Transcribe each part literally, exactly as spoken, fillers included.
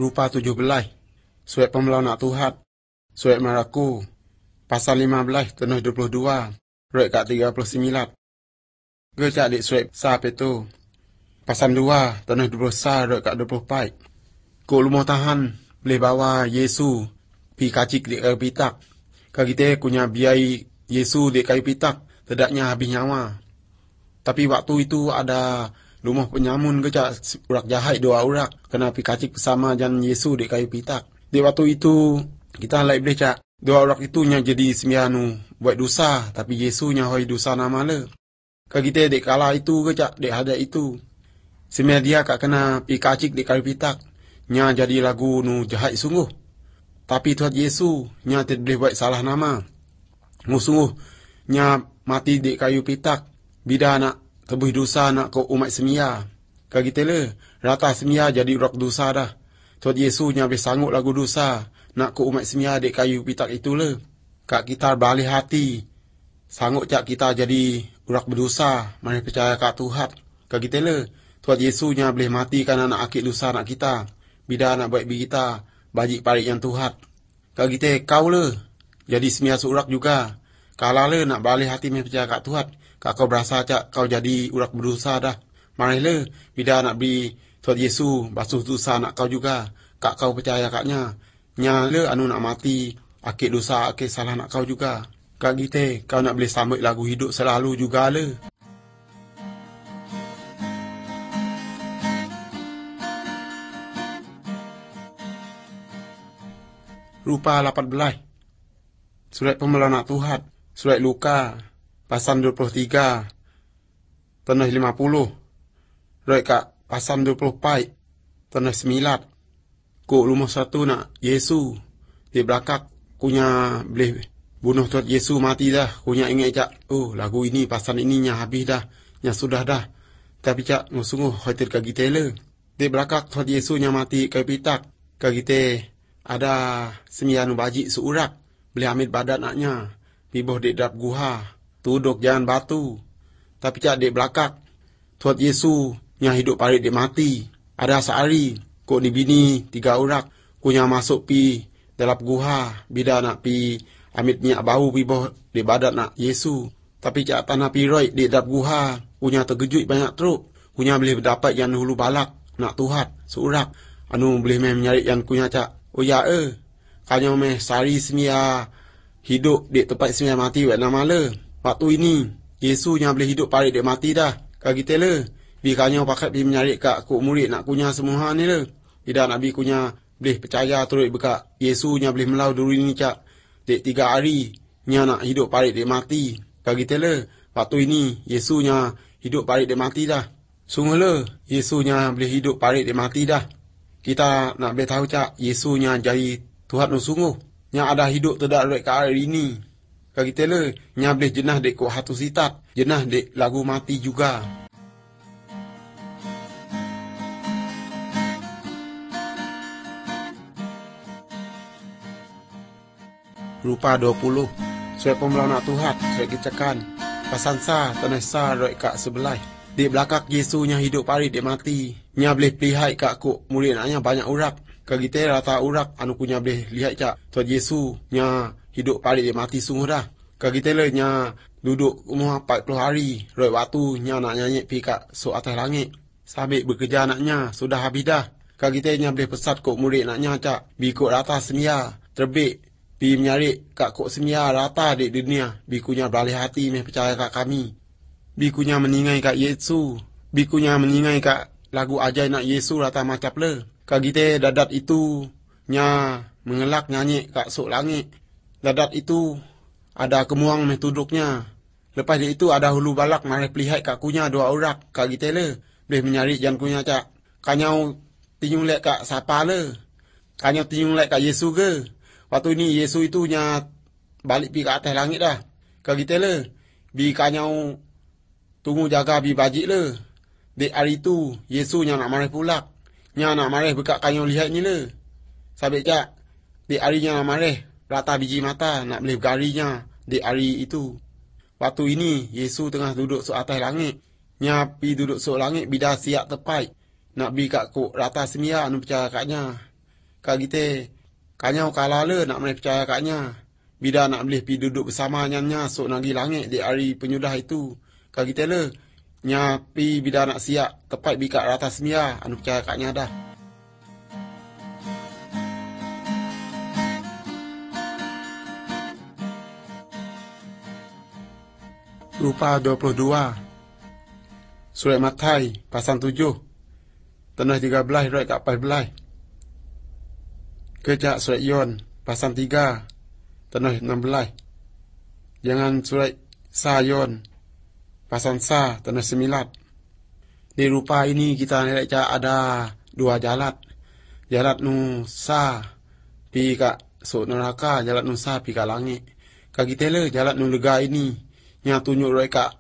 rupa tujuh belas, surat pembelau nak Tuhan, surat Maraku, pasal lima belas, tanah dua puluh dua, surat kat tiga puluh sembilan. Gecak di surat sahab itu, pasal dua, tanah dua puluh sah, surat kat dua puluh empat. Kau lumah tahan, boleh bawa Yesu, pi kacik di kayu pitak. Kau kita punya biaya Yesu di kayu pitak, tedaknya habis nyawa. Tapi waktu itu ada rumah penyamun kecak urak jahat dua urak kena pi kacik bersama jan Yesu di kayu pitak. Di waktu itu kita lai boleh cak dua urak itu nya jadi sembianu buat dosa, tapi Yesu nya hoi dosa nama le. Ka kita dek kala itu kecak dek ada itu. Semia dia kak kena pi kacik di kayu pitak, nya jadi lagu nu jahat sungguh. Tapi Tuhan Yesu nya tidak boleh buat salah nama. Sungguh nya mati di kayu pitak. Bida nak tebus dosa nak ke umat semia. Kak kita le, rata semia jadi urak dosa dah. Tuhan Yesus nya boleh sanggup lagu dosa nak ke umat semia di kayu pitak itu le. Kak kita balik hati. Sanggup cak kita jadi urak berdosa. Mari percaya kat Tuhan. Kak kita le, Tuhan Yesus nya boleh mati kerana nak akik dosa nak kita. Bida nak buat bagi kita bajik parik yang Tuhan. Kak kita kau le, jadi semia seurak juga. Kalau le nak balik hati mari percaya kat Tuhan. Kak kau berasa cak kau jadi urak berdosa dah. Mari le, bila nak beri Tuhan Yesus basuh dosa nak kau juga. Kak kau percaya kaknya. Nya le anu nak mati, akik dosa, akik salah nak kau juga. Kak kita, kau nak boleh sambut lagu hidup selalu juga le. Rupa lapan belas. Surat pembelau nak Tuhan, surat Luka. Pasal dua puluh tiga, tanah lima puluh. Roi kat pasal dua puluh empat, tanah sembilan. Kuk rumah satu nak Yesu. Di belakang, kunya boleh bunuh Tuhan Yesu mati dah. Kunya ingat cak, oh lagu ini, pasal ini nya habis dah. Nya sudah dah. Tapi cak, sungguh khawatir kaki tele. Di belakang Tuhan Yesu nya mati kayu pitak. Kaki te ada sembilan bajik seurak. Boleh ambil badan naknya. Piboh di dap guha. Tuduk jangan batu. Tapi cak dek belakang. Tuhan Yesus yang hidup parit dek mati. Ada sehari. Kok ni bini tiga urak. Kunya masuk pi dalam guha. Bida nak pi amit minyak bau pi boh dek badan nak Yesus. Tapi cak tanah pi roi dek dalam guha. Kunya terkejut banyak teruk. Kunya boleh dapat yang hulu balak. Nak Tuhan seurak. Anu boleh main menyari yang kunya cak. Oh ya eh. Kanya meh sehari semia hidup dek tempat semia mati buat nama le. Waktu ini, Yesus yang boleh hidup parit dia mati dah. Kak kita le. Bikanya pakat pergi menyari kak kuk murid nak kunya semua ni le. Tidak nak bi kunya boleh percaya turut bekak. Yesus yang boleh melau dulu ini cak. Dek tiga hari, nya nak hidup parit dia mati. Kak kita le. Waktu ini, Yesus yang hidup parit dia mati dah. Sungguh le, Yesus yang boleh hidup parit dia mati dah. Kita nak boleh tahu cak, Yesus yang jadi Tuhan nu sungguh. Yang ada hidup tidak lewat ke hari ini. Kak kita le, nya boleh jenah dek kok hatu sitat. Jenah dek lagu mati juga. Rupa dua puluh. Surat pembelau nak Tuhan, surat kecakan. Pasan sa, tanah sa, roi kak sebelah. Di belakang Yesus nya hidup parit dek mati. Nya boleh pelihai kak kok murid naknya banyak urak. Kak kita rata urak, anu kunya boleh lihat cak. Tuhan Yesus nya hidup parit dia mati sungguh dah. Kak kita le nya duduk umur empat puluh hari. Roi waktu nya nak nyanyi pi kak so atas langit. Sambil bekerja anaknya sudah habis dah. Kak kita nya boleh pesat kok murid naknya cak. Bi kok rata semia. Terbik. Pi menyari kak kok semia rata di dunia. Bi kunya beralih hati meh percaya kak kami. Bi kunya meningai kak Yesus. Bi kunya meningai kak lagu ajai nak Yesus rata macap le. Kak kita dadat itu nya mengelak nyanyi kak sok langit. Dadat itu ada kemuang meh tuduknya. Lepas dia itu ada hulu balak mari pelihai kak kunya dua urak. Kak kita le. Boleh menyari jan kunya cak. Kanyau tinyung lek kak siapa le. Kanyau tinyung lek kak Yesus ke. Waktu ini Yesus itu nya balik pi ke atas langit dah. Kak kita le. Bi kanyau tunggu jaga bi bajik le. Dek hari itu Yesus nya nak mari pulak. Nya nak mari bekak kanyau lihat ni le. Sabik cak. Dek hari nya nak mari. Rata biji mata nak boleh bergarinya di hari itu. Waktu ini, Yesus tengah duduk so atas langit. Nya pi duduk so langit, bida siap tepai. Nak bi kat kok rata semia anu percaya kaknya. Kak kita kanyau kalah le nak boleh percaya kaknya. Bida nak boleh pergi duduk bersama nyanya sok nagi langit di hari penyudah itu. Kak kita le nya pi bida nak siap tepat bi kat rata semia anu percaya kaknya dah. Rupa dua puluh dua. Surat Matai pasal tujuh. Tanah tiga belas roy kat empat belas. Kejak surat Yon pasal tiga. Tanah enam belas. Jangan surat Sa Yon pasal Sa tanah sembilan. Di rupa ini kita nak cak ada dua jalan. Jalan nu Sa pi kat sok neraka, jalan nu Sa pi kat langit. Kak kita le jalan nu lega ini yang tunjuk roy kak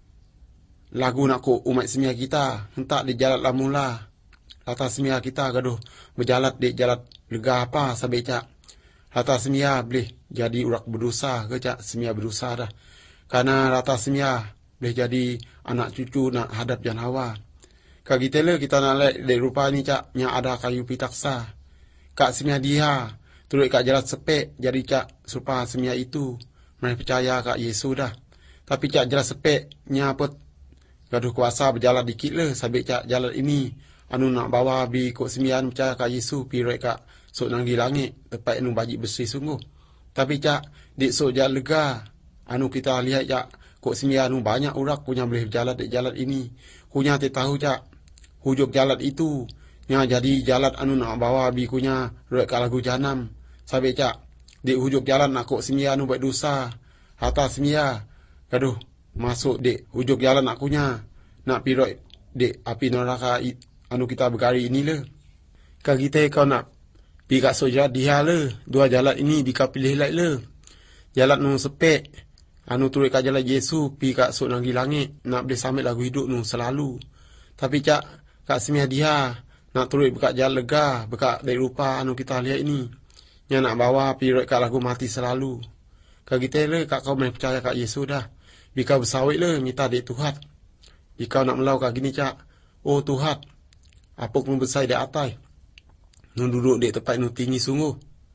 lagu nak ko umat semia kita hentak di jalan la mula lata semia kita gaduh berjalan di jalan lega apa sampai cak lata semia boleh jadi urak berdosa ke cak semia berdosa dah karena lata semia boleh jadi anak cucu nak hadap jan hawa. Kak kita le kita nak lek di rupa ni cak yang ada kayu pitaksa kak semia dia turut kak jalan sepek jadi cak supaya semia itu mereka percaya kak Yesus dah. Tapi cak jelas sepek nya apa gaduh kuasa berjalan dikit le sampai cak jalan ini anu nak bawa bi kok sembilan percaya kat Yesus pi rek kak sok nanggi langit tepat anu baji bersih sungguh. Tapi cak dik sok jalan lega anu kita lihat cak kok sembilan anu banyak urak punya boleh berjalan di jalan ini. Kunya te tahu cak hujung jalan itu nya jadi jalan anu nak bawa bi kunya rek kat lagu janam. Sampai cak di hujung jalan nak kok sembilan anu buat dosa. Hatta semia gaduh masuk dek hujung jalan akunya nak piroi dek api neraka anu kita berkari ini le. Kak kita kau nak pi kat soja dia le dua jalan ini bika pilih lai le. Jalan nu sepek anu turut kat jalan Yesus pi kat sok nanggi langit nak boleh sampai lagu hidup nu selalu. Tapi cak kak semia dia nak turut bekat jalan lega bekat dari rupa anu kita lihat ini nya nak bawa piroi kat lagu mati selalu. Kak kita le kak kau boleh percaya kat Yesus dah. Bika bersawit le minta dek Tuhan. Bika nak melau kat gini cak. Oh Tuhan. Apuk nu besar dek atas. Nu duduk dek tempat nu tinggi sungguh.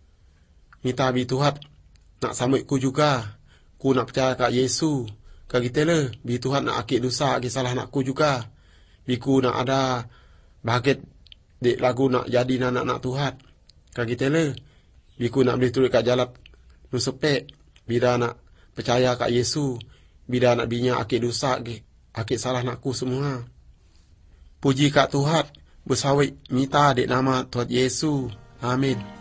Minta bi Tuhan. Nak sambut ku juga. Ku nak percaya kat Yesus. Kak kita le. Bi Tuhan nak akik dosa. Akik salah nak ku juga. Bi ku nak ada. Bahagiat dek lagu nak jadi anak-anak Tuhan. Kak kita le. Bi ku nak boleh turut kat jalan. Nu sepek. Bila nak percaya kat Yesus. Bila nak binya akik dosa, akik salah nak ku semua. Puji kat Tuhan, bersawit minta dek nama Tuhan Yesus. Amin.